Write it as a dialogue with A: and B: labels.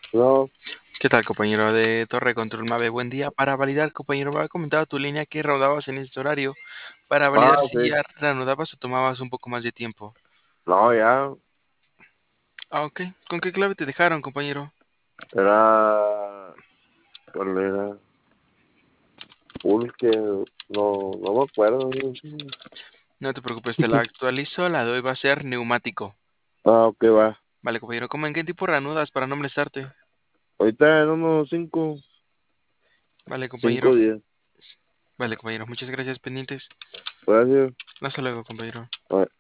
A: No,
B: ¿Qué tal, compañero de Torre Control Mave? Buen día. Para validar, compañero, me había comentado tu línea que rodabas en este horario. Para validar si
A: sí.
B: ya reanudabas o tomabas un poco más de tiempo.
A: No, ya.
B: Ah, ok. ¿Con qué clave te dejaron, compañero?
A: Era. ¿Cuál era? Pulque. No me acuerdo.
B: No te preocupes, te la actualizo. La de hoy va a ser neumático.
A: Ah, ok, va.
B: Vale, compañero. ¿Cómo en qué tipo reanudas para no molestarte?
A: Ahorita en unos cinco,
B: Vale,
A: cinco
B: compañero.
A: días.
B: Vale, compañero. Muchas gracias, pendientes.
A: Gracias.
B: Hasta luego, compañero.
A: Bye.